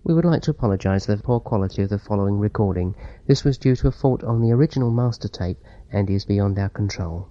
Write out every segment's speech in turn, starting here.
We would like to apologise for the poor quality of the following recording. This was due to a fault on the original master tape and is beyond our control.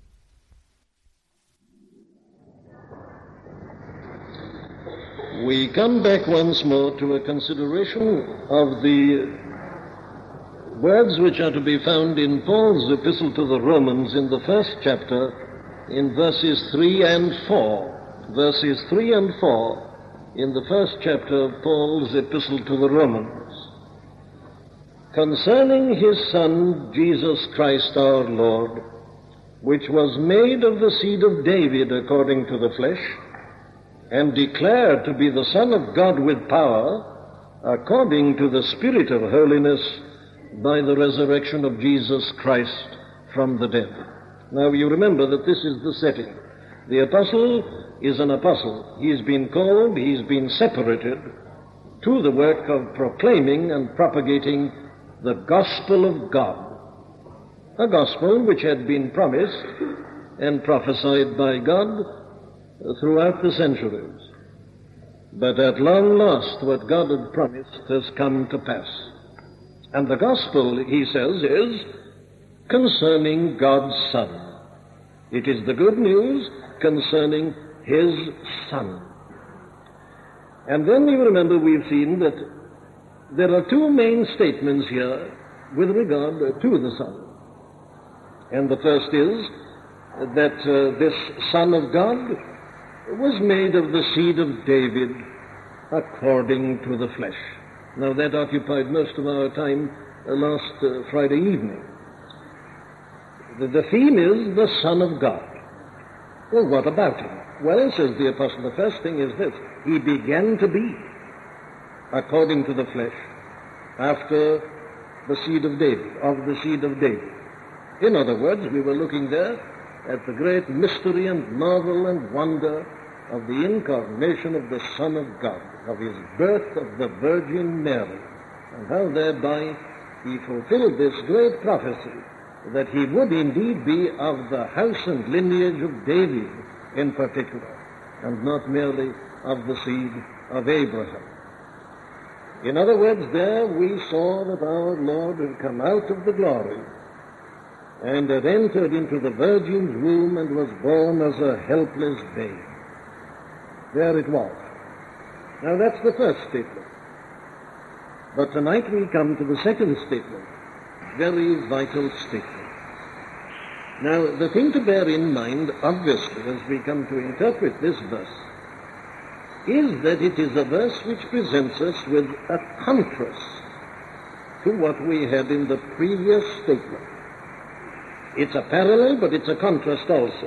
We come back once more to a consideration of the words which are to be found in Paul's epistle to the Romans in the first chapter in verses 3 and 4. Verses 3 and 4 in the first chapter of Paul's epistle to the Romans. Concerning his Son, Jesus Christ our Lord, which was made of the seed of David according to the flesh, and declared to be the Son of God with power, according to the Spirit of holiness, by the resurrection of Jesus Christ from the dead. Now you remember that this is the setting. The apostle is an apostle. He's been called, he's been separated to the work of proclaiming and propagating the gospel of God. A gospel which had been promised and prophesied by God throughout the centuries. But at long last, what God had promised has come to pass. And the gospel, he says, is concerning God's Son. It is the good news concerning his Son. And then you remember we've seen that there are two main statements here with regard to the Son. And the first is that this Son of God was made of the seed of David according to the flesh. Now that occupied most of our time last Friday evening. The theme is the Son of God. Well, what about him? Well, says the apostle, the first thing is this: he began to be according to the flesh after the seed of David, of the seed of David. In other words, we were looking there at the great mystery and marvel and wonder of the incarnation of the Son of God, of his birth of the Virgin Mary, and how thereby he fulfilled this great prophecy that he would indeed be of the house and lineage of David in particular, and not merely of the seed of Abraham. In other words, there we saw that our Lord had come out of the glory and had entered into the Virgin's womb and was born as a helpless babe. There it was. Now that's the first statement. But tonight we come to the second statement, very vital statement. Now the thing to bear in mind, obviously, as we come to interpret this verse, is that it is a verse which presents us with a contrast to what we had in the previous statement. It's a parallel, but it's a contrast also.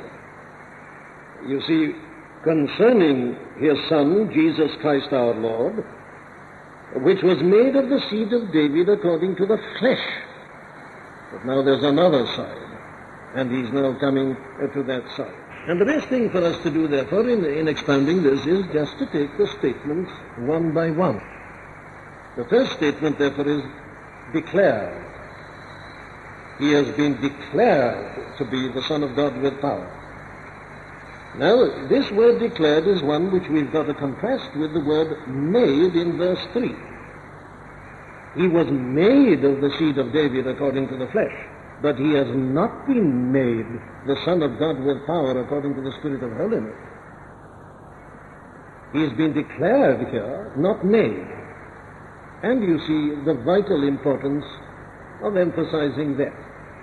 You see, concerning his Son, Jesus Christ our Lord, which was made of the seed of David according to the flesh. But now there's another side, and he's now coming to that side. And the best thing for us to do, therefore, in expounding this is just to take the statements one by one. The first statement, therefore, is declared. He has been declared to be the Son of God with power. Now, this word declared is one which we've got to contrast with the word made in verse 3. He was made of the seed of David according to the flesh, but he has not been made the Son of God with power according to the Spirit of holiness. He has been declared here, not made. And you see the vital importance of emphasizing that.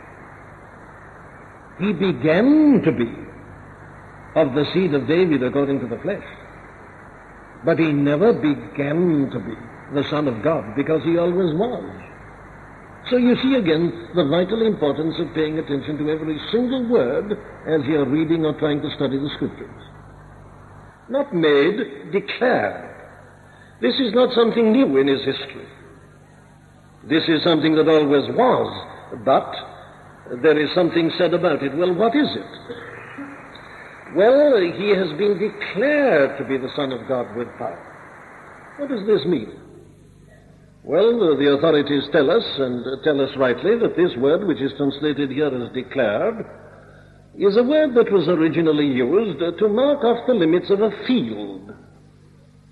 He began to be of the seed of David according to the flesh, but he never began to be the Son of God, because he always was. So you see again the vital importance of paying attention to every single word as you're reading or trying to study the Scriptures. Not made, declared. This is not something new in his history. This is something that always was, but there is something said about it. Well, what is it? Well, he has been declared to be the Son of God with power. What does this mean? Well, the authorities tell us, and tell us rightly, that this word, which is translated here as declared, is a word that was originally used to mark off the limits of a field.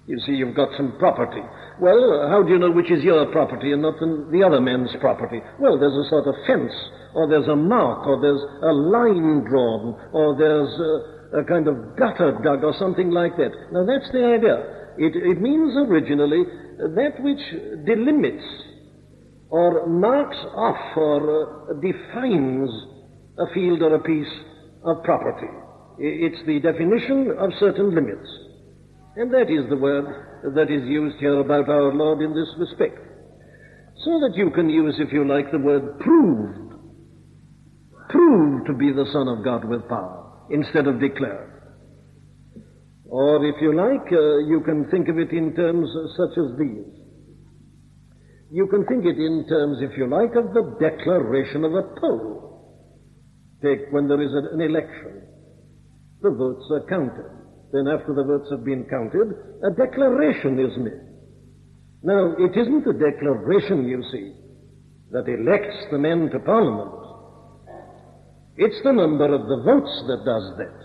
You see, you've got some property. Well, how do you know which is your property and not the other man's property? Well, there's a sort of fence, or there's a mark, or there's a line drawn, or there's a kind of gutter dug, or something like that. Now, that's the idea. It means originally that which delimits or marks off or defines a field or a piece of property. It's the definition of certain limits. And that is the word that is used here about our Lord in this respect. So that you can use, if you like, the word proved. Proved to be the Son of God with power, instead of declared. Or, if you like, you can think of it in terms such as these. You can think it in terms, if you like, of the declaration of a poll. Take when there is an election. The votes are counted. Then after the votes have been counted, a declaration is made. Now, it isn't the declaration, you see, that elects the men to Parliament. It's the number of the votes that does that.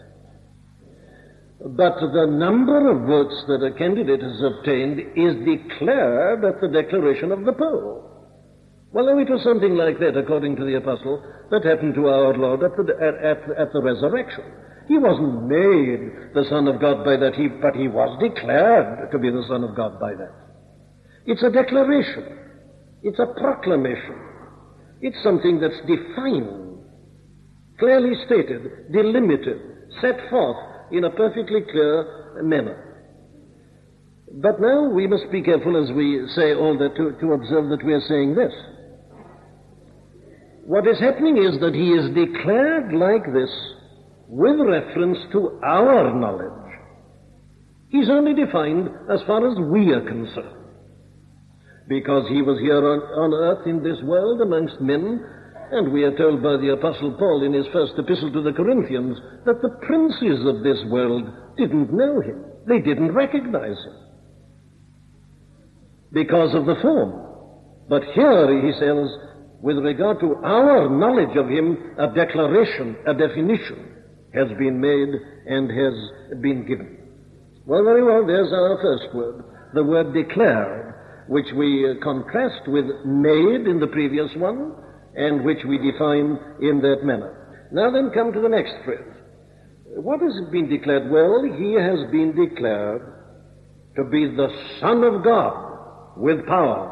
But the number of votes that a candidate has obtained is declared at the declaration of the poll. Well, now it was something like that, according to the apostle, that happened to our Lord at the resurrection. He wasn't made the Son of God by that, but he was declared to be the Son of God by that. It's a declaration. It's a proclamation. It's something that's defined, clearly stated, delimited, set forth in a perfectly clear manner. But now we must be careful as we say all that to observe that we are saying this. What is happening is that he is declared like this with reference to our knowledge. He's only defined as far as we are concerned. Because he was here on earth in this world amongst men, and we are told by the Apostle Paul in his first epistle to the Corinthians that the princes of this world didn't know him. They didn't recognize him because of the form. But here he says, with regard to our knowledge of him, a declaration, a definition has been made and has been given. Well, very well, there's our first word, the word declared, which we contrast with made in the previous one, and which we define in that manner. Now then come to the next phrase. What has been declared? Well, he has been declared to be the Son of God with power.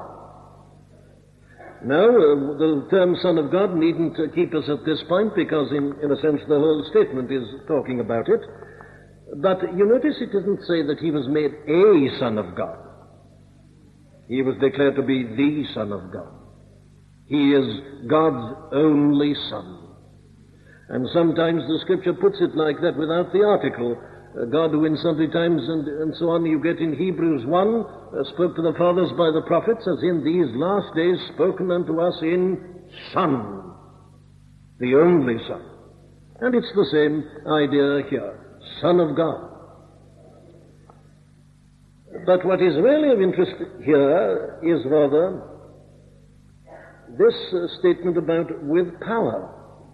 Now, the term Son of God needn't keep us at this point because, in a sense, the whole statement is talking about it. But you notice it doesn't say that he was made a Son of God. He was declared to be the Son of God. He is God's only Son. And sometimes the Scripture puts it like that without the article. God, who in sundry times and so on, you get in Hebrews 1, spoke to the fathers by the prophets, as in these last days spoken unto us in Son, the only Son. And it's the same idea here, Son of God. But what is really of interest here is rather this statement about with power.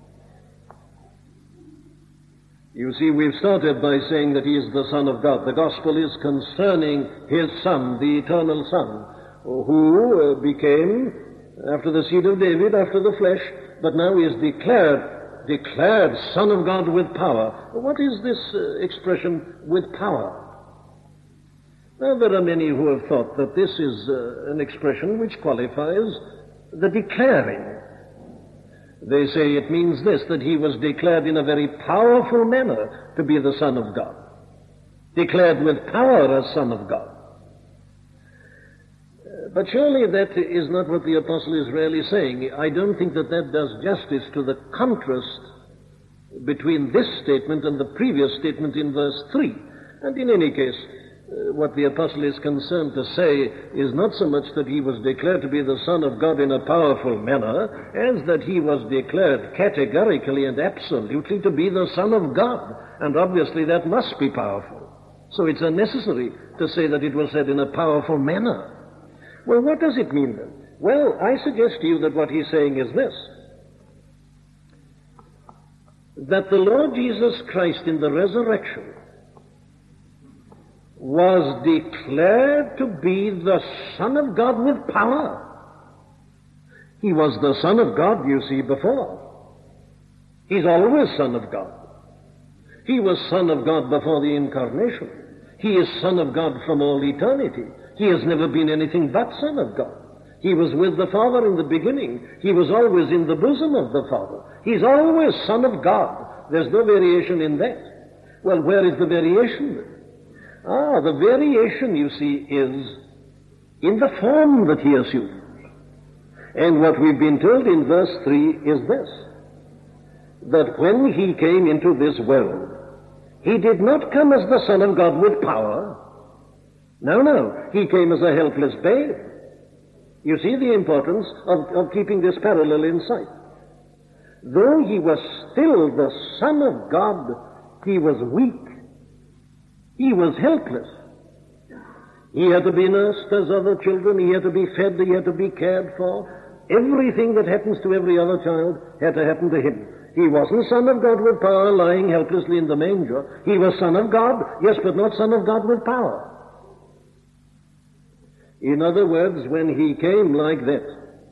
You see, we've started by saying that he is the Son of God. The gospel is concerning his Son, the eternal Son, who became, after the seed of David, after the flesh, but now he is declared Son of God with power. What is this expression, with power? Now, there are many who have thought that this is an expression which qualifies the declaring. They say it means this, that he was declared in a very powerful manner to be the Son of God. Declared with power as Son of God. But surely that is not what the apostle is really saying. I don't think that does justice to the contrast between this statement and the previous statement in verse 3. And in any case, what the apostle is concerned to say is not so much that he was declared to be the Son of God in a powerful manner, as that he was declared categorically and absolutely to be the Son of God. And obviously that must be powerful. So it's unnecessary to say that it was said in a powerful manner. Well, what does it mean then? Well, I suggest to you that what he's saying is this: that the Lord Jesus Christ in the resurrection was declared to be the Son of God with power. He was the Son of God, you see, before. He's always Son of God. He was Son of God before the Incarnation. He is Son of God from all eternity. He has never been anything but Son of God. He was with the Father in the beginning. He was always in the bosom of the Father. He's always Son of God. There's no variation in that. Well, where is the variation then? The variation, you see, is in the form that he assumed. And what we've been told in verse 3 is this, that when he came into this world, he did not come as the Son of God with power. No, he came as a helpless babe. You see the importance of keeping this parallel in sight. Though he was still the Son of God, he was weak. He was helpless. He had to be nursed as other children. He had to be fed. He had to be cared for. Everything that happens to every other child had to happen to him. He wasn't Son of God with power, lying helplessly in the manger. He was Son of God, yes, but not Son of God with power. In other words, when he came like that,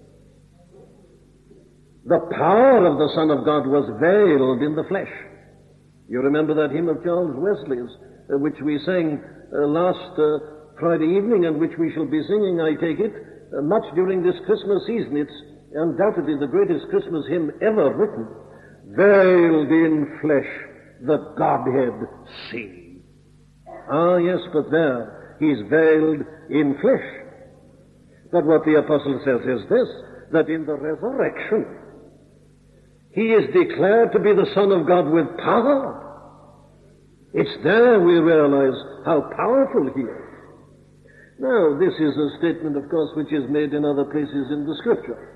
the power of the Son of God was veiled in the flesh. You remember that hymn of Charles Wesley's, which we sang last Friday evening, and which we shall be singing, I take it, much during this Christmas season. It's undoubtedly the greatest Christmas hymn ever written. Veiled in flesh, the Godhead see. Ah, yes, but there, he's veiled in flesh. But what the apostle says is this, that in the resurrection, he is declared to be the Son of God with power. It's there we realize how powerful he is. Now, this is a statement, of course, which is made in other places in the Scripture.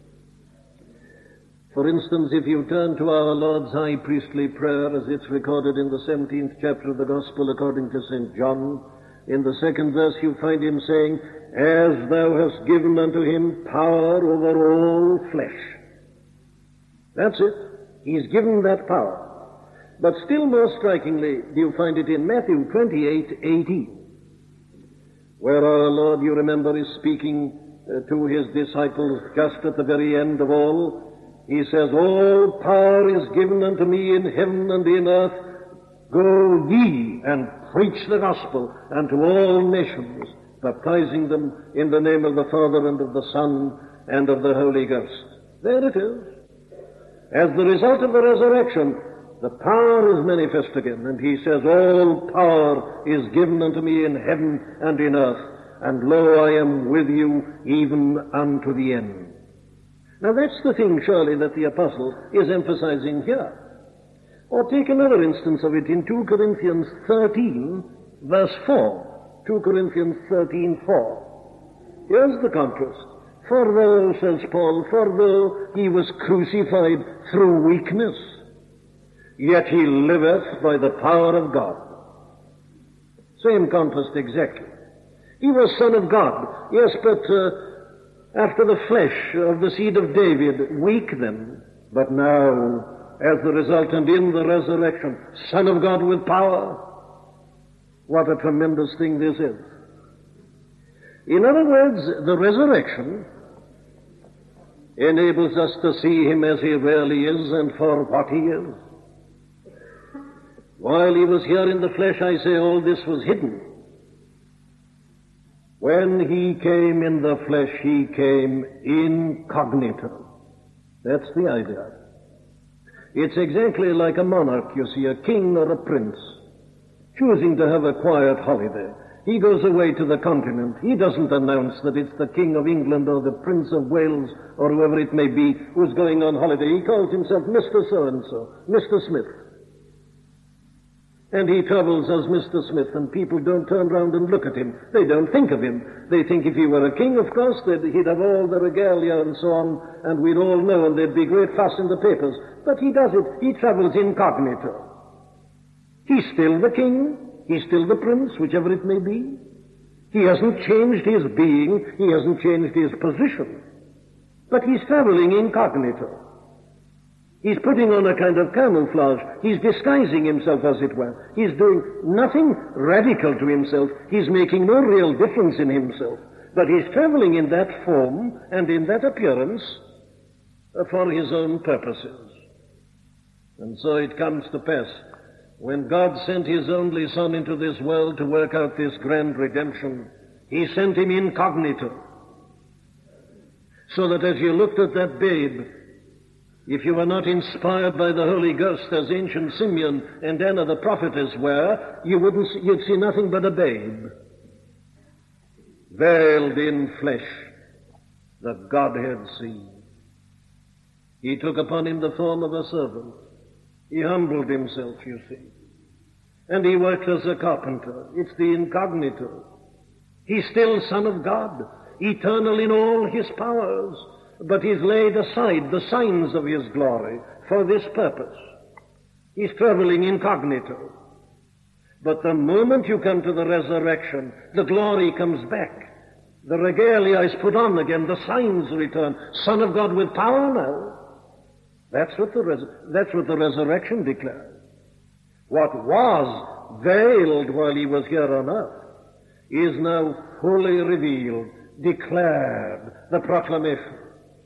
For instance, if you turn to our Lord's high priestly prayer, as it's recorded in the 17th chapter of the Gospel according to St. John, in the 2nd verse you find him saying, "As thou hast given unto him power over all flesh." That's it. He's given that power. But still more strikingly, do you find it in Matthew 28:18, where our Lord, you remember, is speaking to his disciples just at the very end of all. He says, "All power is given unto me in heaven and in earth. Go ye and preach the gospel unto all nations, baptizing them in the name of the Father and of the Son and of the Holy Ghost." There it is. As the result of the resurrection, the power is manifest again, and he says, "All power is given unto me in heaven and in earth, and lo, I am with you even unto the end." Now that's the thing, surely, that the apostle is emphasizing here. Or take another instance of it in 2 Corinthians 13, verse 4. 2 Corinthians 13:4. Here's the contrast. "For though," says Paul, "for though he was crucified through weakness, yet he liveth by the power of God." Same contrast exactly. He was Son of God, yes, but after the flesh of the seed of David, weak then, but now, as the result and in the resurrection, Son of God with power. What a tremendous thing this is. In other words, the resurrection enables us to see him as he really is and for what he is. While he was here in the flesh, I say, all this was hidden. When he came in the flesh, he came incognito. That's the idea. It's exactly like a monarch, you see, a king or a prince, choosing to have a quiet holiday. He goes away to the continent. He doesn't announce that it's the King of England or the Prince of Wales or whoever it may be who's going on holiday. He calls himself Mr. So-and-so, Mr. Smith. And he travels as Mr. Smith, and people don't turn round and look at him. They don't think of him. They think if he were a king, of course, he'd have all the regalia and so on, and we'd all know, and there'd be great fuss in the papers. But he does it. He travels incognito. He's still the king. He's still the prince, whichever it may be. He hasn't changed his being. He hasn't changed his position. But he's traveling incognito. He's putting on a kind of camouflage. He's disguising himself, as it were. He's doing nothing radical to himself. He's making no real difference in himself. But he's traveling in that form and in that appearance for his own purposes. And so it comes to pass, when God sent his only Son into this world to work out this grand redemption, he sent him incognito. So that as you looked at that babe, if you were not inspired by the Holy Ghost as ancient Simeon and Anna the prophetess were, you'd see nothing but a babe, veiled in flesh, the Godhead seen. He took upon him the form of a servant. He humbled himself, you see. And he worked as a carpenter. It's the incognito. He's still Son of God, eternal in all his powers, but he's laid aside the signs of his glory for this purpose. He's traveling incognito. But the moment you come to the resurrection, the glory comes back. The regalia is put on again. The signs return. Son of God with power now. That's what the resurrection declares. What was veiled while he was here on earth is now fully revealed, declared, the proclamation.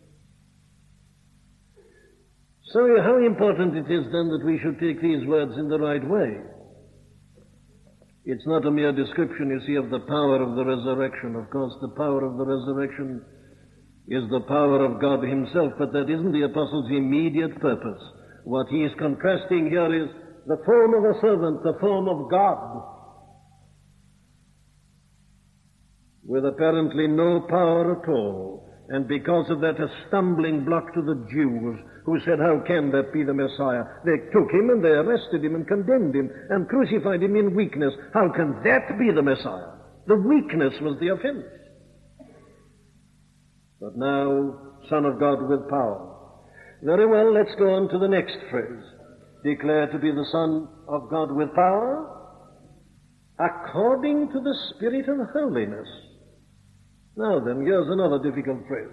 So how important it is then that we should take these words in the right way. It's not a mere description, you see, of the power of the resurrection. Of course, the power of the resurrection is the power of God himself, but that isn't the apostle's immediate purpose. What he is contrasting here is the form of a servant, the form of God, with apparently no power at all. And because of that, a stumbling block to the Jews, who said, how can that be the Messiah? They took him and they arrested him and condemned him and crucified him in weakness. How can that be the Messiah? The weakness was the offense. But now, Son of God with power. Very well, let's go on to the next phrase. Declared to be the Son of God with power, according to the Spirit of holiness. Now then, here's another difficult phrase.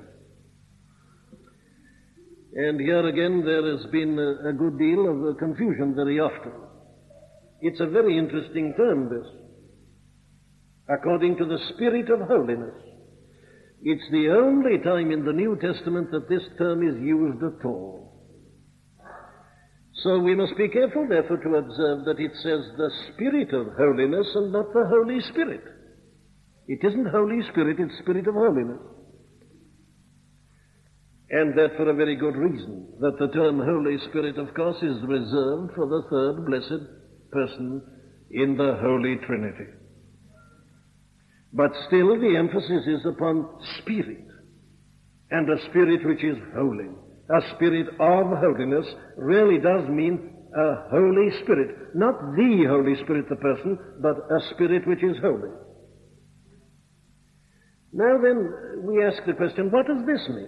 And here again there has been a good deal of confusion very often. It's a very interesting term, this. According to the Spirit of holiness. It's the only time in the New Testament that this term is used at all. So we must be careful, therefore, to observe that it says the Spirit of holiness and not the Holy Spirit. It isn't Holy Spirit, it's Spirit of holiness. And that for a very good reason, that the term Holy Spirit, of course, is reserved for the third blessed person in the Holy Trinity. But still the emphasis is upon Spirit, and a Spirit which is holy. A Spirit of holiness really does mean a Holy Spirit. Not the Holy Spirit, the person, but a Spirit which is holy. Now then, we ask the question, what does this mean?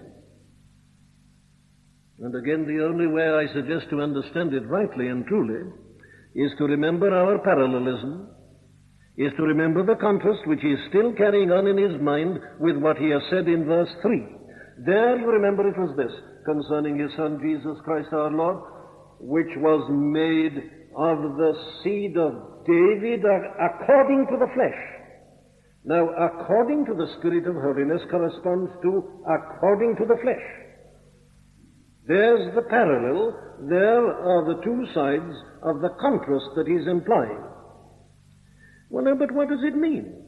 And again, the only way I suggest to understand it rightly and truly is to remember our parallelism, is to remember the contrast which he is still carrying on in his mind with what he has said in verse 3. There, you remember, it was this, concerning his Son Jesus Christ our Lord, which was made of the seed of David according to the flesh. Now, according to the Spirit of holiness corresponds to according to the flesh. There's the parallel. There are the two sides of the contrast that he's implying. Well, now, but what does it mean?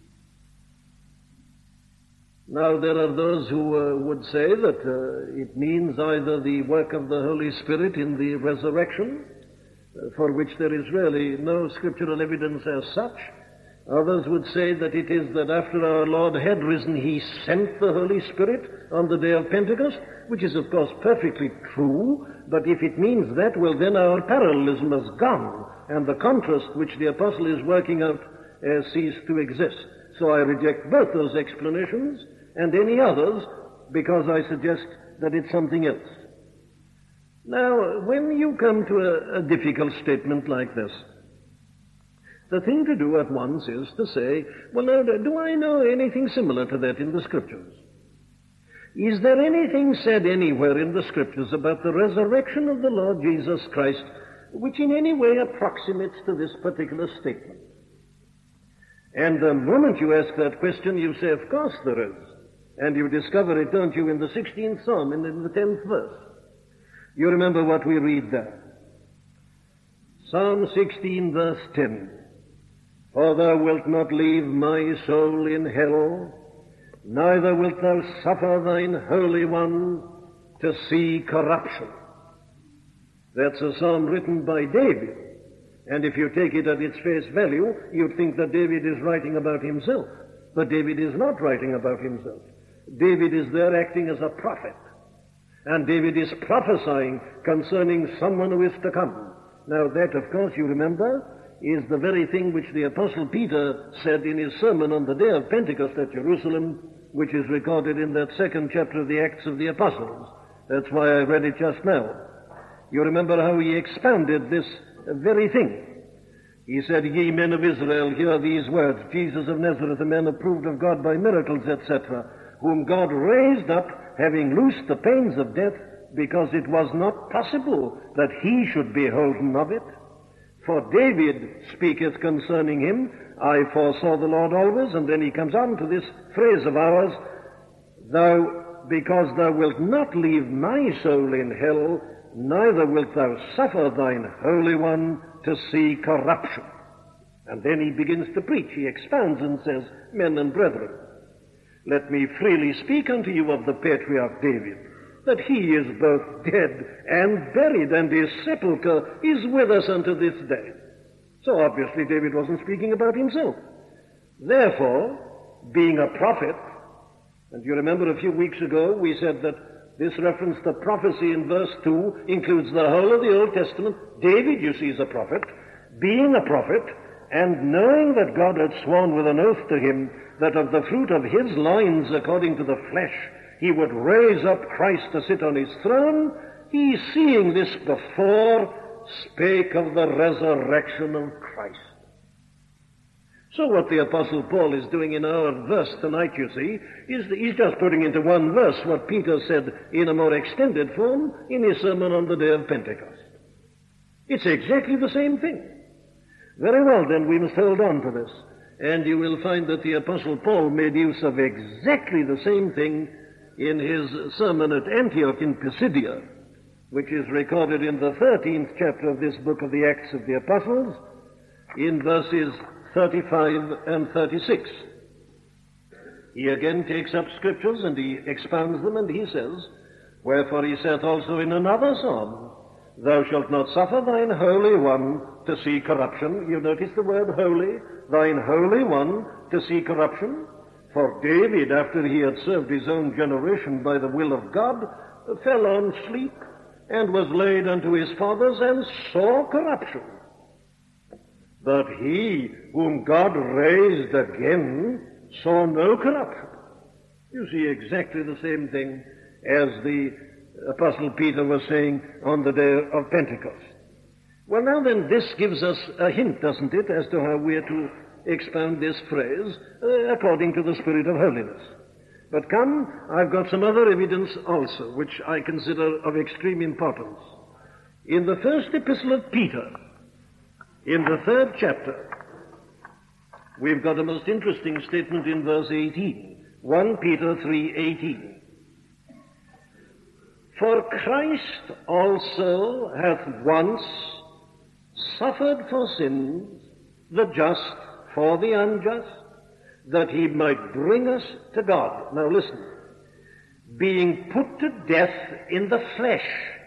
Now, there are those who would say that it means either the work of the Holy Spirit in the resurrection, for which there is really no scriptural evidence as such. Others would say that it is that after our Lord had risen, he sent the Holy Spirit on the day of Pentecost, which is, of course, perfectly true. But if it means that, well, then our parallelism has gone, and the contrast which the apostle is working out ceased to exist. So I reject both those explanations and any others, because I suggest that it's something else. Now, when you come to a difficult statement like this, the thing to do at once is to say, well, now, do I know anything similar to that in the Scriptures? Is there anything said anywhere in the Scriptures about the resurrection of the Lord Jesus Christ which in any way approximates to this particular statement? And the moment you ask that question, you say, of course there is. And you discover it, don't you, in the 16th Psalm and in the 10th verse. You remember what we read there. Psalm 16, verse 10. For thou wilt not leave my soul in hell, neither wilt thou suffer thine Holy One to see corruption. That's a psalm written by David. And if you take it at its face value, you'd think that David is writing about himself. But David is not writing about himself. David is there acting as a prophet. And David is prophesying concerning someone who is to come. Now that, of course, you remember, is the very thing which the Apostle Peter said in his sermon on the day of Pentecost at Jerusalem, which is recorded in that second chapter of the Acts of the Apostles. That's why I read it just now. You remember how he expounded this very thing. He said, Ye men of Israel, hear these words, Jesus of Nazareth, a man approved of God by miracles, etc., whom God raised up, having loosed the pains of death, because it was not possible that he should be holden of it. For David speaketh concerning him, I foresaw the Lord always, and then he comes on to this phrase of ours, because thou wilt not leave my soul in hell, neither wilt thou suffer thine Holy One to see corruption. And then he begins to preach. He expounds and says, Men and brethren, let me freely speak unto you of the patriarch David, that he is both dead and buried, and his sepulchre is with us unto this day. So obviously David wasn't speaking about himself. Therefore, being a prophet, and you remember a few weeks ago we said that this reference to prophecy in verse 2 includes the whole of the Old Testament. David, you see, is a prophet. Being a prophet, and knowing that God had sworn with an oath to him that of the fruit of his loins, according to the flesh, he would raise up Christ to sit on his throne, he, seeing this before, spake of the resurrection of Christ. So what the Apostle Paul is doing in our verse tonight, you see, is he's just putting into one verse what Peter said in a more extended form in his sermon on the day of Pentecost. It's exactly the same thing. Very well, then, we must hold on to this. And you will find that the Apostle Paul made use of exactly the same thing in his sermon at Antioch in Pisidia, which is recorded in the 13th chapter of this book of the Acts of the Apostles, in verses 35 and 36. He again takes up scriptures and he expounds them, and he says, Wherefore he saith also in another psalm, Thou shalt not suffer thine Holy One to see corruption. You notice the word holy, thine Holy One to see corruption. For David, after he had served his own generation by the will of God, fell on sleep and was laid unto his fathers and saw corruption. But he whom God raised again saw no corruption. You see exactly the same thing as the Apostle Peter was saying on the day of Pentecost. Well, now then, this gives us a hint, doesn't it, as to how we are to expound this phrase according to the Spirit of holiness. But come, I've got some other evidence also, which I consider of extreme importance. In the first epistle of Peter, in the 3rd chapter, we've got a most interesting statement in verse 18. 1 Peter 3:18. For Christ also hath once suffered for sins, the just for the unjust, that he might bring us to God. Now listen. Being put to death in the flesh,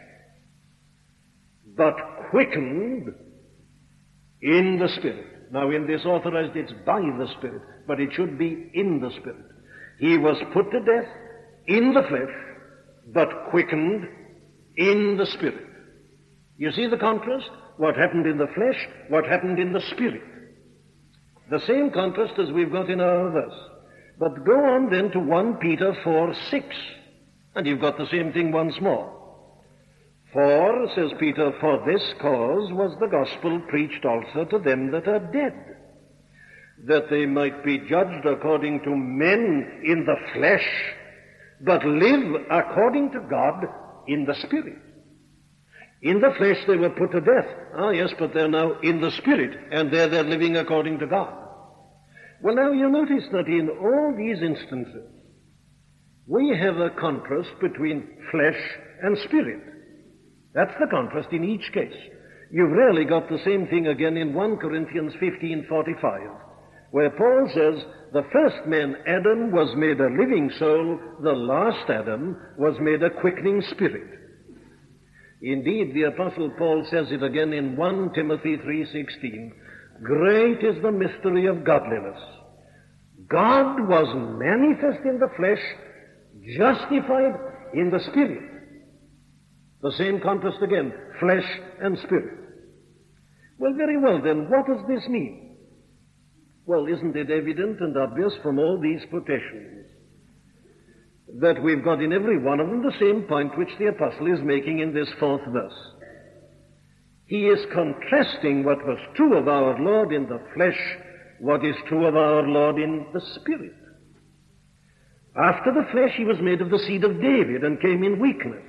but quickened in the Spirit. Now in this authorized, it's by the Spirit, but it should be in the Spirit. He was put to death in the flesh, but quickened in the Spirit. You see the contrast? What happened in the flesh, what happened in the Spirit. The same contrast as we've got in our verse. But go on then to 1 Peter 4:6, and you've got the same thing once more. For, says Peter, for this cause was the gospel preached also to them that are dead, that they might be judged according to men in the flesh, but live according to God in the Spirit. In the flesh they were put to death. Ah, yes, but they're now in the Spirit, and there they're living according to God. Well, now you notice that in all these instances, we have a contrast between flesh and spirit. That's the contrast in each case. You've rarely got the same thing again in 1 Corinthians 15:45, where Paul says, the first man, Adam, was made a living soul, the last Adam was made a quickening spirit. Indeed, the Apostle Paul says it again in 1 Timothy 3:16, great is the mystery of godliness. God was manifest in the flesh, justified in the Spirit. The same contrast again, flesh and spirit. Well, very well then, what does this mean? Well, isn't it evident and obvious from all these quotations that we've got in every one of them the same point which the apostle is making in this 4th verse? He is contrasting what was true of our Lord in the flesh, what is true of our Lord in the Spirit. After the flesh, he was made of the seed of David and came in weakness.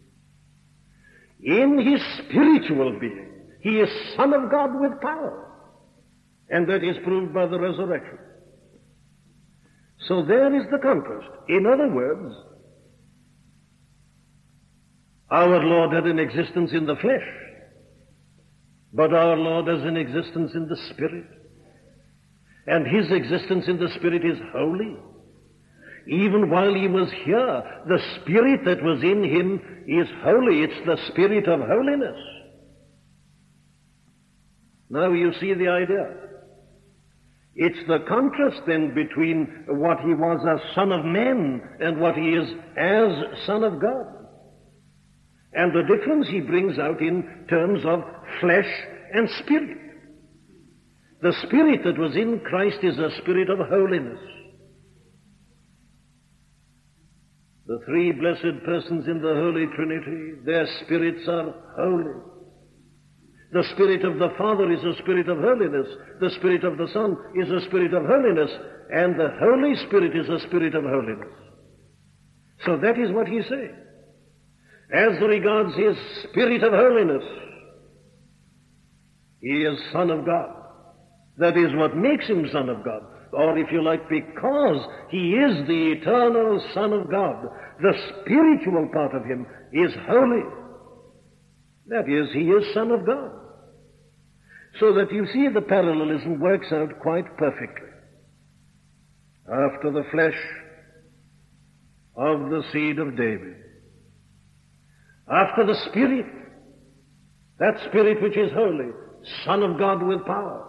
In his spiritual being, he is Son of God with power. And that is proved by the resurrection. So there is the contrast. In other words, our Lord had an existence in the flesh, but our Lord has an existence in the Spirit. And his existence in the Spirit is holy. Even while he was here, the Spirit that was in him is holy. It's the Spirit of holiness. Now you see the idea. It's the contrast then between what he was as Son of Man and what he is as Son of God. And the difference he brings out in terms of flesh and spirit. The Spirit that was in Christ is a spirit of holiness. The three blessed persons in the Holy Trinity, their spirits are holy. The Spirit of the Father is a spirit of holiness. The Spirit of the Son is a spirit of holiness. And the Holy Spirit is a spirit of holiness. So that is what he's saying. As regards his spirit of holiness, he is Son of God. That is what makes him Son of God. Or if you like, because he is the eternal Son of God, the spiritual part of him is holy. That is, he is Son of God. So that you see the parallelism works out quite perfectly. After the flesh of the seed of David. After the Spirit, that Spirit which is holy, Son of God with power.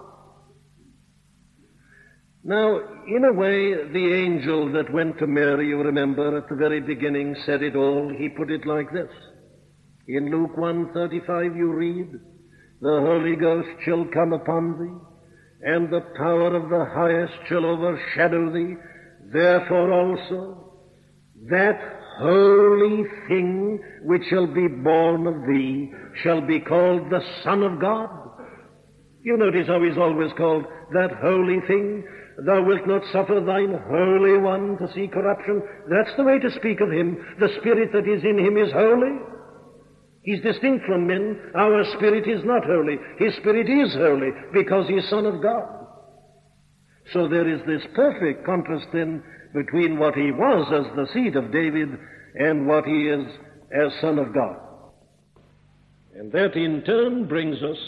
Now, in a way, the angel that went to Mary, you remember, at the very beginning said it all. He put it like this. In Luke 1:35 you read, the Holy Ghost shall come upon thee, and the power of the highest shall overshadow thee. Therefore also, that holy thing which shall be born of thee shall be called the Son of God. You notice how he's always called that holy thing. Thou wilt not suffer thine Holy One to see corruption. That's the way to speak of him. The Spirit that is in him is holy. He's distinct from men. Our spirit is not holy. His Spirit is holy because he is Son of God. So there is this perfect contrast then between what he was as the seed of David and what he is as Son of God. And that in turn brings us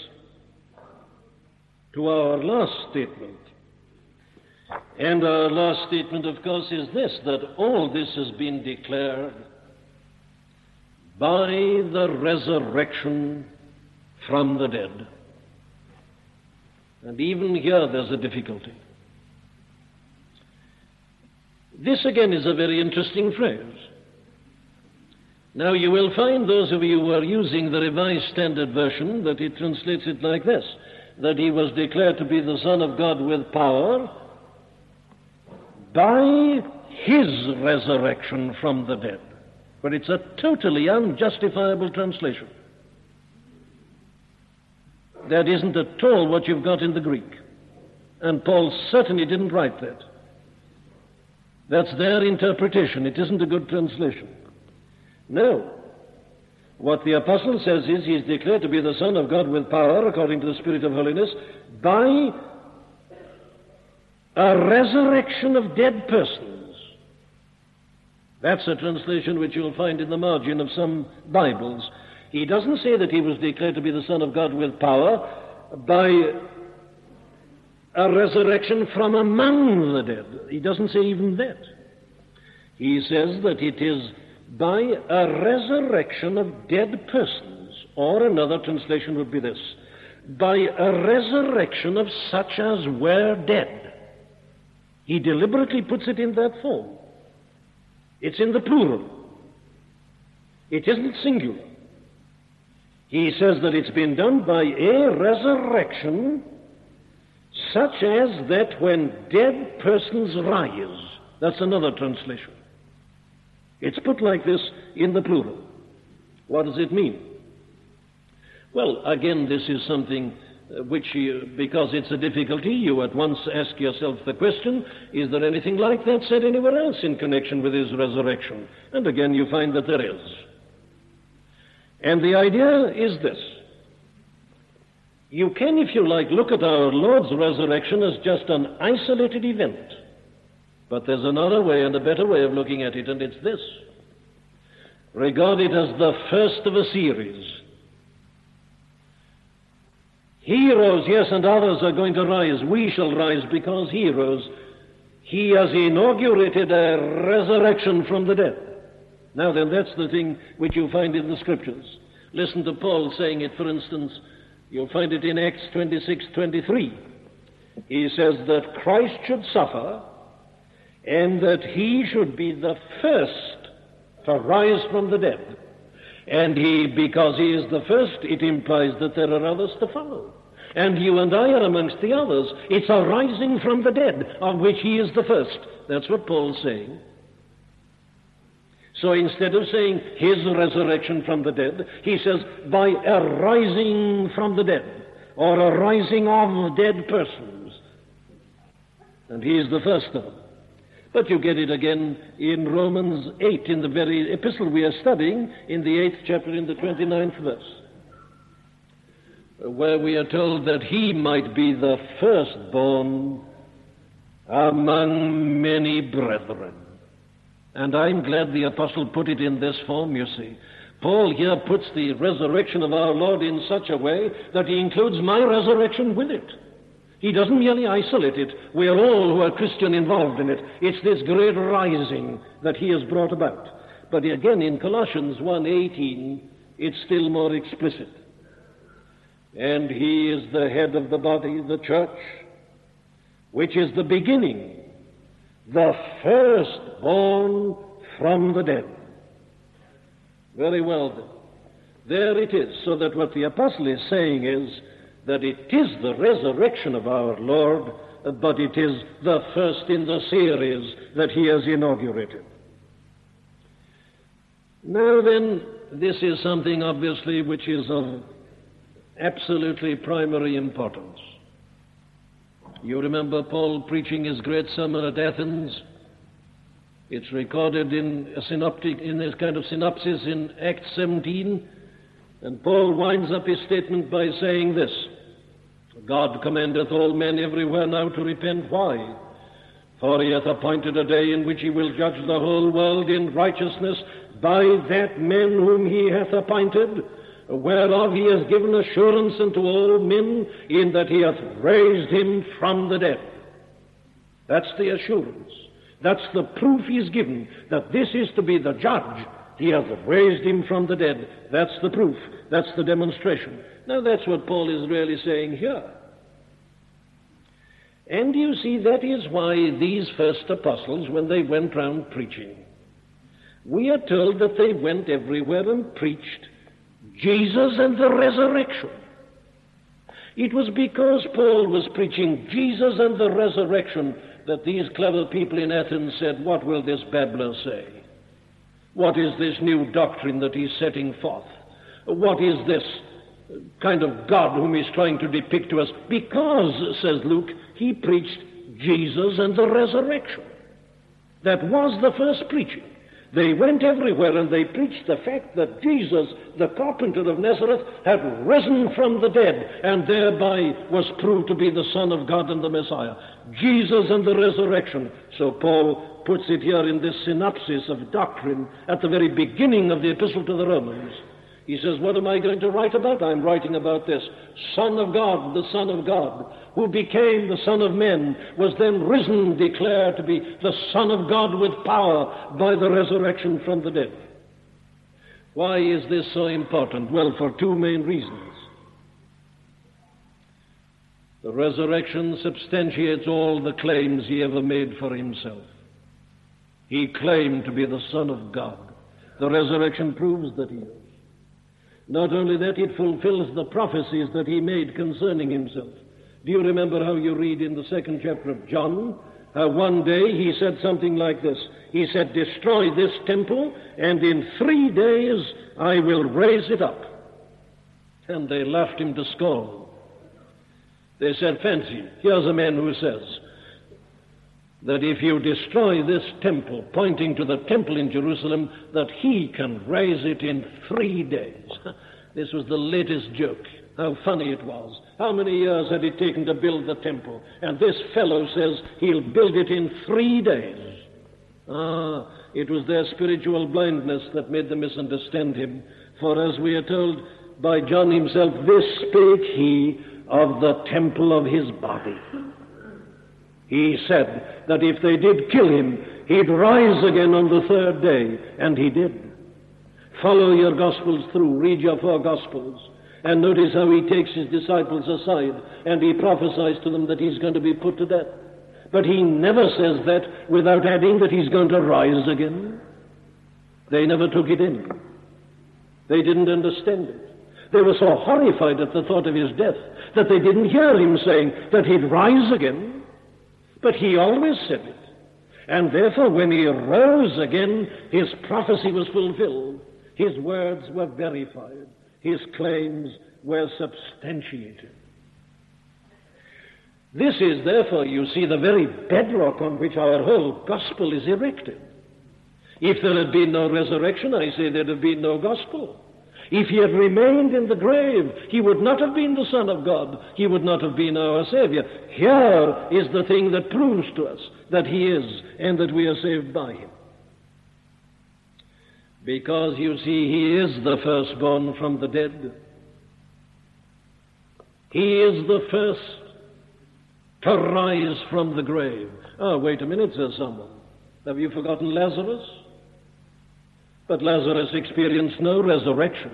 to our last statement. And our last statement, of course, is this, that all this has been declared by the resurrection from the dead. And even here there's a difficulty. This again is a very interesting phrase. Now you will find, those of you who are using the Revised Standard Version, that it translates it like this, that he was declared to be the Son of God with power by his resurrection from the dead. But it's a totally unjustifiable translation. That isn't at all what you've got in the Greek. And Paul certainly didn't write that. That's their interpretation. It isn't a good translation. No. What the apostle says is he is declared to be the Son of God with power, according to the Spirit of holiness, by a resurrection of dead persons. That's a translation which you'll find in the margin of some Bibles. He doesn't say that he was declared to be the Son of God with power by a resurrection from among the dead. He doesn't say even that. He says that it is by a resurrection of dead persons, or another translation would be this, by a resurrection of such as were dead. He deliberately puts it in that form. It's in the plural. It isn't singular. He says that it's been done by a resurrection such as that when dead persons rise. That's another translation. It's put like this in the plural. What does it mean? Well, again, this is something which, because it's a difficulty, you at once ask yourself the question, is there anything like that said anywhere else in connection with his resurrection? And again, you find that there is. And the idea is this. You can, if you like, look at our Lord's resurrection as just an isolated event. But there's another way and a better way of looking at it, and it's this. Regard it as the first of a series. He rose, yes, and others are going to rise. We shall rise because he rose. He has inaugurated a resurrection from the dead. Now then, that's the thing which you find in the Scriptures. Listen to Paul saying it, for instance. You'll find it in Acts 26:23. He says that Christ should suffer and that he should be the first to rise from the dead. And because he is the first, it implies that there are others to follow. And you and I are amongst the others. It's a rising from the dead, of which he is the first. That's what Paul's saying. So instead of saying his resurrection from the dead, he says by a rising from the dead, or a rising of dead persons. And he is the first of them. But you get it again in Romans 8, in the very epistle we are studying, in the 8th chapter, in the 29th verse, where we are told that he might be the firstborn among many brethren. And I'm glad the apostle put it in this form, you see. Paul here puts the resurrection of our Lord in such a way that he includes my resurrection with it. He doesn't merely isolate it. We are all who are Christian involved in it. It's this great rising that he has brought about. But again, in Colossians 1:18, it's still more explicit. And he is the head of the body, the church, which is the beginning, the firstborn from the dead. Very well then. There it is. So that what the apostle is saying is that it is the resurrection of our Lord, but it is the first in the series that he has inaugurated. Now then, this is something obviously which is of absolutely primary importance. You remember Paul preaching his great sermon at Athens. It's recorded in this kind of synopsis in Acts 17. And Paul winds up his statement by saying this: God commandeth all men everywhere now to repent. Why? For he hath appointed a day in which he will judge the whole world in righteousness by that man whom he hath appointed, whereof he has given assurance unto all men, in that he hath raised him from the dead. That's the assurance. That's the proof he's given, that this is to be the judge. He hath raised him from the dead. That's the proof. That's the demonstration. Now that's what Paul is really saying here. And you see, that is why these first apostles, when they went round preaching, we are told that they went everywhere and preached Jesus and the resurrection. It was because Paul was preaching Jesus and the resurrection that these clever people in Athens said, what will this babbler say? What is this new doctrine that he's setting forth? What is this kind of God whom he's trying to depict to us? Because, says Luke, he preached Jesus and the resurrection. That was the first preaching. They went everywhere and they preached the fact that Jesus, the carpenter of Nazareth, had risen from the dead and thereby was proved to be the Son of God and the Messiah. Jesus and the resurrection. So Paul puts it here in this synopsis of doctrine at the very beginning of the epistle to the Romans. He says, what am I going to write about? I'm writing about this. Son of God, the Son of God, who became the Son of men, was then risen, declared to be the Son of God with power by the resurrection from the dead. Why is this so important? Well, for two main reasons. The resurrection substantiates all the claims he ever made for himself. He claimed to be the Son of God. The resurrection proves that he is. Not only that, it fulfills the prophecies that he made concerning himself. Do you remember how you read in the 2nd chapter of John, how one day he said something like this. He said, destroy this temple, and in 3 days I will raise it up. And they laughed him to scorn. They said, fancy, here's a man who says that if you destroy this temple, pointing to the temple in Jerusalem, that he can raise it in 3 days. This was the latest joke. How funny it was. How many years had it taken to build the temple? And this fellow says he'll build it in 3 days. It was their spiritual blindness that made them misunderstand him. For as we are told by John himself, this spake he of the temple of his body. He said that if they did kill him, he'd rise again on the 3rd day, and he did. Follow your Gospels through, read your 4 Gospels, and notice how he takes his disciples aside, and he prophesies to them that he's going to be put to death. But he never says that without adding that he's going to rise again. They never took it in. They didn't understand it. They were so horrified at the thought of his death that they didn't hear him saying that he'd rise again. But he always said it. And therefore, when he rose again, his prophecy was fulfilled. His words were verified. His claims were substantiated. This is, therefore, you see, the very bedrock on which our whole gospel is erected. If there had been no resurrection, I say there'd have been no gospel. If he had remained in the grave, he would not have been the Son of God. He would not have been our Savior. Here is the thing that proves to us that he is and that we are saved by him. Because, you see, he is the firstborn from the dead. He is the first to rise from the grave. Oh, wait a minute, says someone. Have you forgotten Lazarus? But Lazarus experienced no resurrection.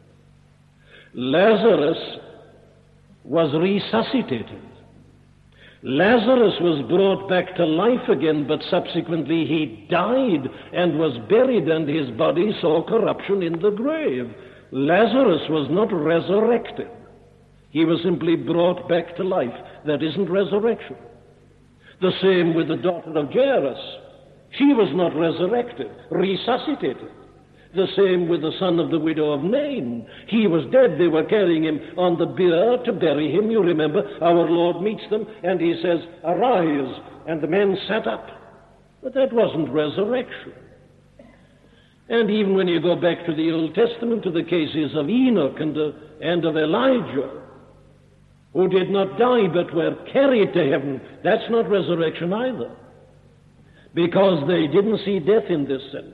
Lazarus was resuscitated. Lazarus was brought back to life again, but subsequently he died and was buried, and his body saw corruption in the grave. Lazarus was not resurrected. He was simply brought back to life. That isn't resurrection. The same with the daughter of Jairus. She was not resurrected, resuscitated. The same with the son of the widow of Nain. He was dead. They were carrying him on the bier to bury him. You remember, our Lord meets them and he says, arise. And the men sat up. But that wasn't resurrection. And even when you go back to the Old Testament, to the cases of Enoch and of Elijah, who did not die but were carried to heaven, that's not resurrection either. Because they didn't see death in this sense.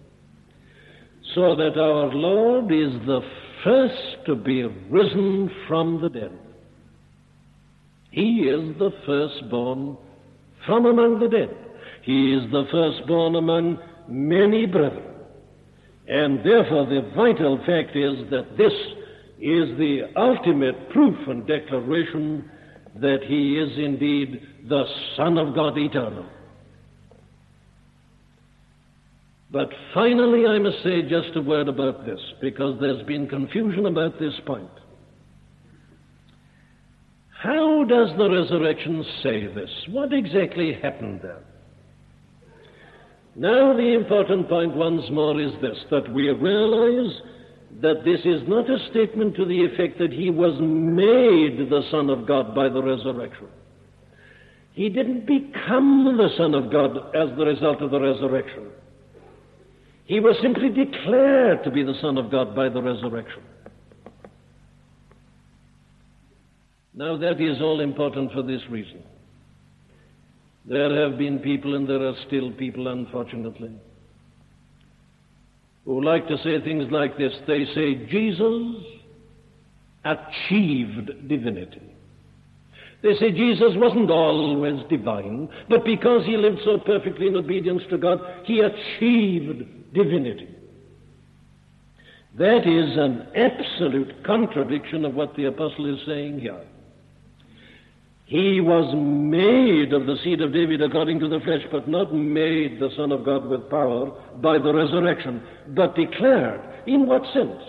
So that our Lord is the first to be risen from the dead. He is the firstborn from among the dead. He is the firstborn among many brethren. And therefore the vital fact is that this is the ultimate proof and declaration that he is indeed the Son of God eternal. But finally, I must say just a word about this, because there's been confusion about this point. How does the resurrection say this? What exactly happened there? Now, the important point once more is this, that we realize that this is not a statement to the effect that he was made the Son of God by the resurrection. He didn't become the Son of God as the result of the resurrection. He was simply declared to be the Son of God by the resurrection. Now that is all important for this reason. There have been people, and there are still people, unfortunately, who like to say things like this. They say Jesus achieved divinity. They say Jesus wasn't always divine, but because he lived so perfectly in obedience to God, he achieved divinity. That is an absolute contradiction of what the apostle is saying here. He was made of the seed of David according to the flesh, but not made the Son of God with power by the resurrection, but declared. In what sense?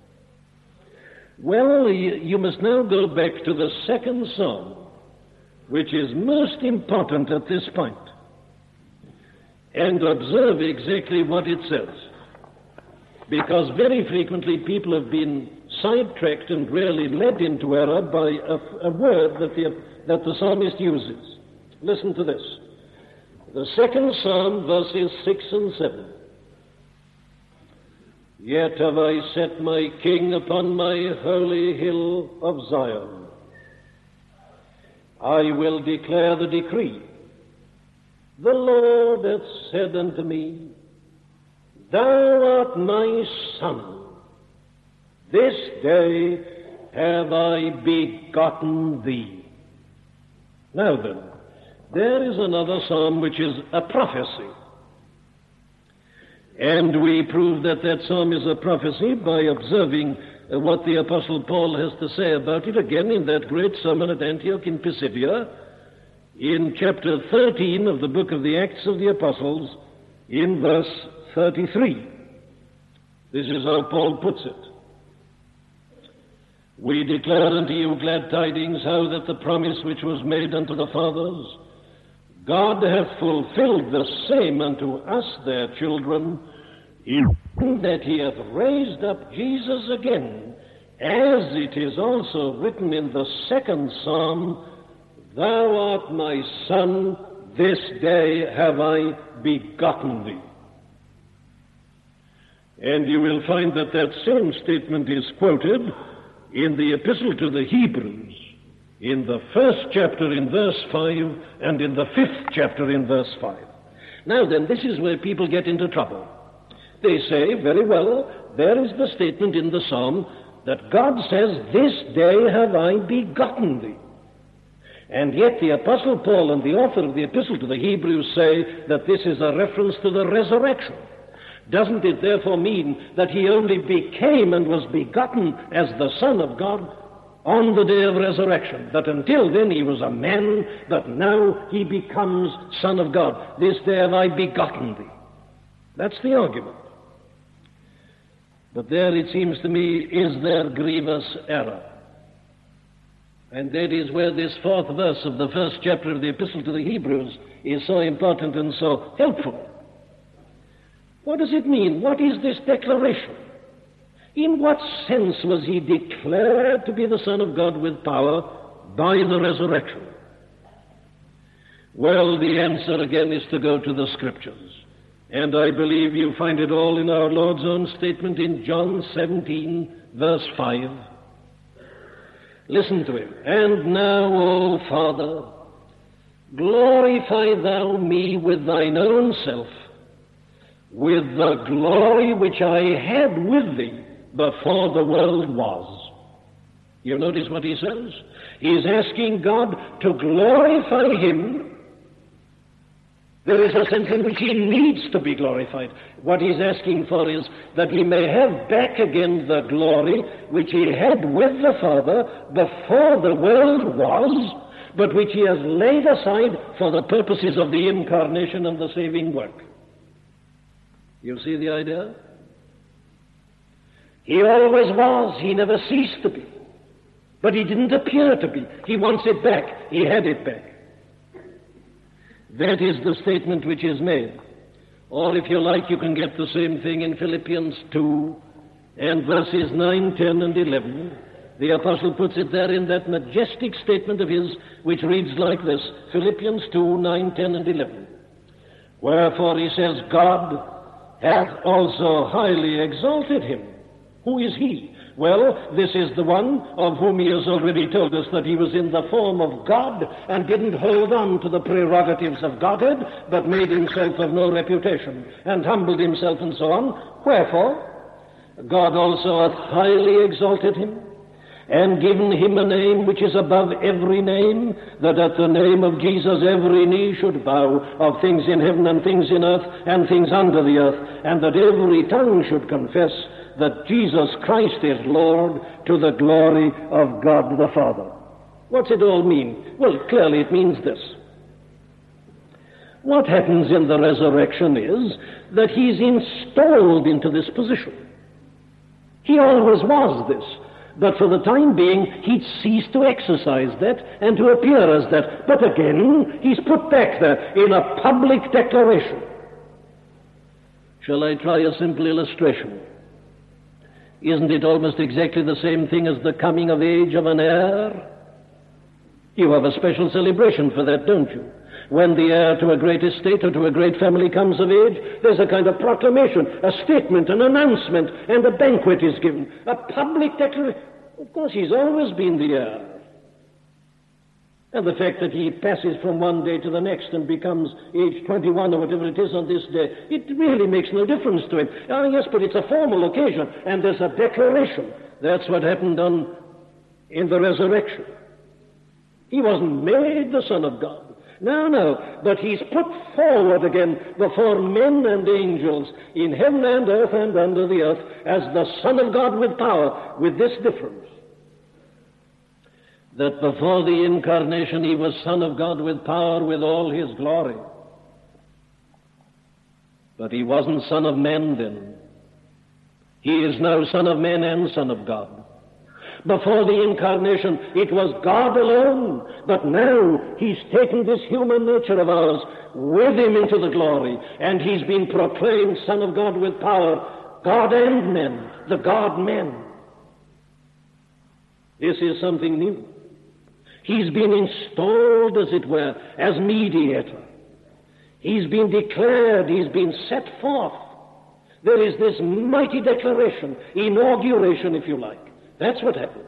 Well, you must now go back to the second psalm, which is most important at this point, and observe exactly what it says. Because very frequently people have been sidetracked and rarely led into error by a word that the psalmist uses. Listen to this. The second psalm, verses 6 and 7. Yet have I set my king upon my holy hill of Zion. I will declare the decree. The Lord hath said unto me, Thou art my son. This day have I begotten thee. Now then, there is another psalm which is a prophecy. And we prove that that psalm is a prophecy by observing what the Apostle Paul has to say about it again in that great sermon at Antioch in Pisidia, in chapter 13 of the book of the Acts of the Apostles, in verse 33. This is how Paul puts it. We declare unto you glad tidings, how that the promise which was made unto the fathers, God hath fulfilled the same unto us their children, in that he hath raised up Jesus again, as it is also written in the second psalm, Thou art my son, this day have I begotten thee. And you will find that that same statement is quoted in the epistle to the Hebrews, in the first chapter in verse 5, and in the 5th chapter in verse 5. Now then, this is where people get into trouble. They say, very well, there is the statement in the psalm that God says, This day have I begotten thee. And yet the Apostle Paul and the author of the epistle to the Hebrews say that this is a reference to the resurrection. Doesn't it therefore mean that he only became and was begotten as the Son of God on the day of resurrection? That until then he was a man, but now he becomes Son of God. This day have I begotten thee. That's the argument. But there, it seems to me, is their grievous error. And that is where this 4th verse of the first chapter of the epistle to the Hebrews is so important and so helpful. What does it mean? What is this declaration? In what sense was he declared to be the Son of God with power by the resurrection? Well, the answer again is to go to the Scriptures. And I believe you find it all in our Lord's own statement in John 17, verse 5. Listen to him. And now, O Father, glorify thou me with thine own self, with the glory which I had with thee before the world was. You notice what he says? He's asking God to glorify him. There is a sense in which he needs to be glorified. What he's asking for is that he may have back again the glory which he had with the Father before the world was, but which he has laid aside for the purposes of the incarnation and the saving work. You see the idea? He always was. He never ceased to be. But he didn't appear to be. He wants it back. He had it back. That is the statement which is made. Or if you like, you can get the same thing in Philippians 2 and verses 9, 10, and 11. The apostle puts it there in that majestic statement of his, which reads like this, Philippians 2, 9, 10, and 11. Wherefore he says, God hath also highly exalted him. Who is he? Well, this is the one of whom he has already told us that he was in the form of God and didn't hold on to the prerogatives of Godhead, but made himself of no reputation and humbled himself and so on. Wherefore, God also hath highly exalted him and given him a name which is above every name, that at the name of Jesus every knee should bow, of things in heaven and things in earth and things under the earth, and that every tongue should confess that Jesus Christ is Lord, to the glory of God the Father. What's it all mean? Well, clearly it means this. What happens in the resurrection is that he's installed into this position. He always was this, but for the time being he'd ceased to exercise that and to appear as that. But again, he's put back there in a public declaration. Shall I try a simple illustration? Isn't it almost exactly the same thing as the coming of age of an heir? You have a special celebration for that, don't you? When the heir to a great estate or to a great family comes of age, there's a kind of proclamation, a statement, an announcement, and a banquet is given, a public declaration. Of course, he's always been the heir. And the fact that he passes from one day to the next and becomes age 21 or whatever it is on this day, it really makes no difference to him. Ah, yes, but it's a formal occasion, and there's a declaration. That's what happened in the resurrection. He wasn't made the Son of God. No, but he's put forward again before men and angels in heaven and earth and under the earth as the Son of God with power, with this difference, that before the incarnation he was Son of God with power, with all his glory. But he wasn't Son of men then. He is now Son of men and Son of God. Before the incarnation, it was God alone, but now he's taken this human nature of ours with him into the glory, and he's been proclaimed Son of God with power, God and men, the God-men. This is something new. He's been installed, as it were, as mediator. He's been declared, he's been set forth. There is this mighty declaration, inauguration, if you like. That's what happened.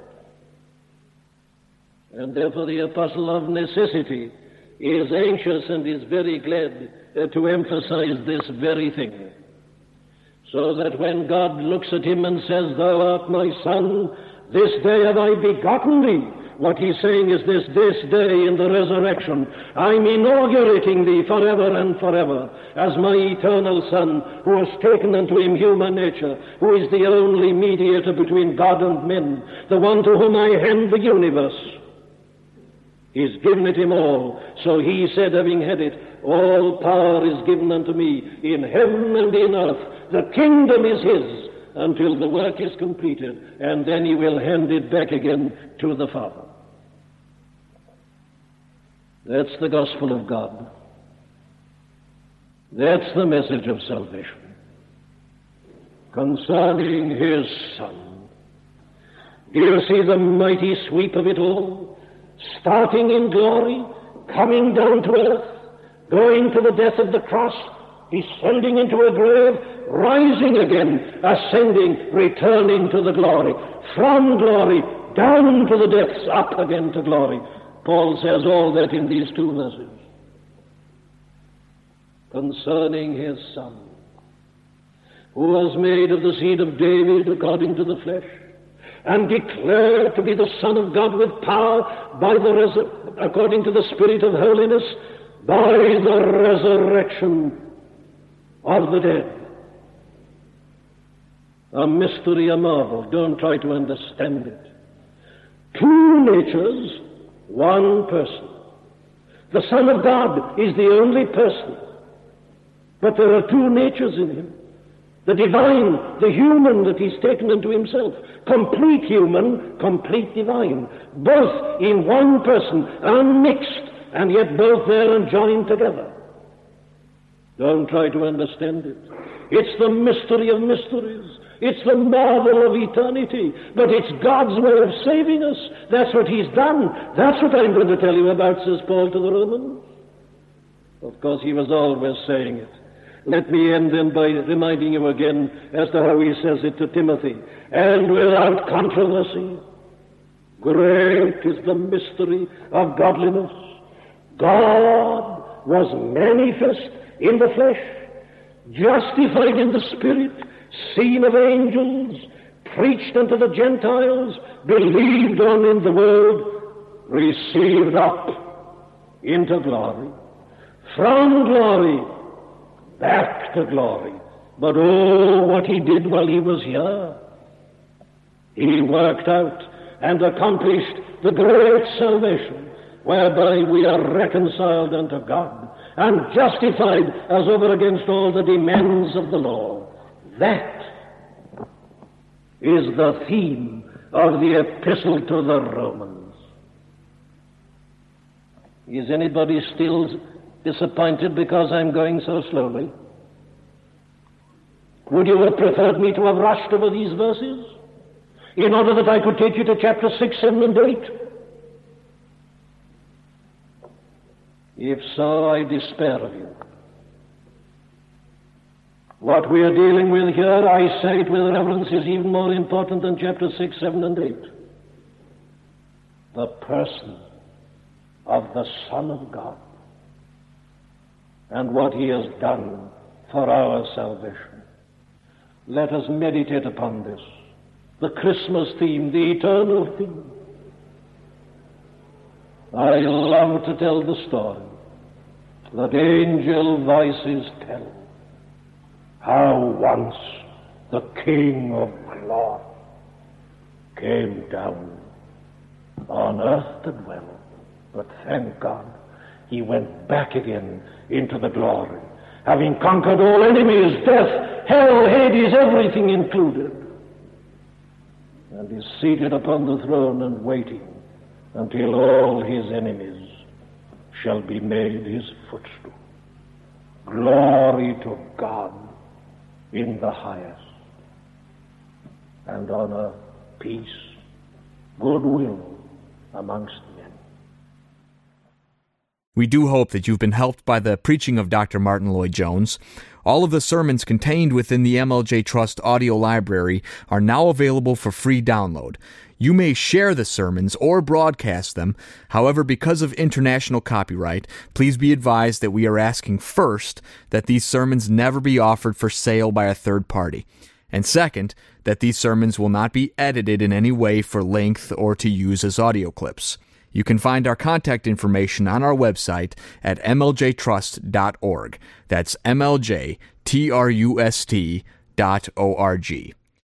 And therefore the apostle of necessity is anxious and is very glad to emphasize this very thing. So that when God looks at him and says, "Thou art my son, this day have I begotten thee," what he's saying is this day in the resurrection, I'm inaugurating thee forever and forever as my eternal Son, who has taken unto him human nature, who is the only mediator between God and men, the one to whom I hand the universe. He's given it him all. So he said, having had it, all power is given unto me in heaven and in earth. The kingdom is his until the work is completed, and then he will hand it back again to the Father. That's the gospel of God. That's the message of salvation concerning his Son. Do you see the mighty sweep of it all? Starting in glory, coming down to earth, going to the death of the cross, descending into a grave, rising again, ascending, returning to the glory. From glory, down to the depths, up again to glory. Paul says all that in these two verses. Concerning his Son, who was made of the seed of David according to the flesh, and declared to be the Son of God with power by according to the Spirit of holiness, by the resurrection of the dead. A mystery, a marvel. Don't try to understand it. Two natures, one person. The Son of God is the only person, but there are two natures in him. The divine, the human that he's taken into himself. Complete human, complete divine. Both in one person, unmixed, and yet both there and joined together. Don't try to understand it. It's the mystery of mysteries. It's the marvel of eternity. But it's God's way of saving us. That's what he's done. That's what I'm going to tell you about, says Paul to the Romans. Of course, he was always saying it. Let me end then by reminding you again as to how he says it to Timothy. And without controversy, great is the mystery of godliness. God was manifest in the flesh, justified in the Spirit, seen of angels, preached unto the Gentiles, believed on in the world, received up into glory. From glory, back to glory. But oh, what he did while he was here. He worked out and accomplished the great salvation, whereby we are reconciled unto God and justified as over against all the demands of the law. That is the theme of the epistle to the Romans. Is anybody still disappointed because I'm going so slowly? Would you have preferred me to have rushed over these verses in order that I could take you to chapter 6, 7, and 8? If so, I despair of you. What we are dealing with here, I say it with reverence, is even more important than chapter 6, 7, and 8. The person of the Son of God and what he has done for our salvation. Let us meditate upon this. The Christmas theme, the eternal theme. I love to tell the story that angel voices tell how once the King of glory came down on earth to dwell. But thank God, he went back again into the glory, having conquered all enemies, death, hell, Hades, everything included, and is seated upon the throne and waiting until all his enemies shall be made his footstool. Glory to God in the highest, and on earth peace, goodwill amongst men. We do hope that you've been helped by the preaching of Dr. Martyn Lloyd-Jones. All of the sermons contained within the MLJ Trust audio library are now available for free download. You may share the sermons or broadcast them. However, because of international copyright, please be advised that we are asking first that these sermons never be offered for sale by a third party. And second, that these sermons will not be edited in any way for length or to use as audio clips. You can find our contact information on our website at mljtrust.org. That's mljtrust.org.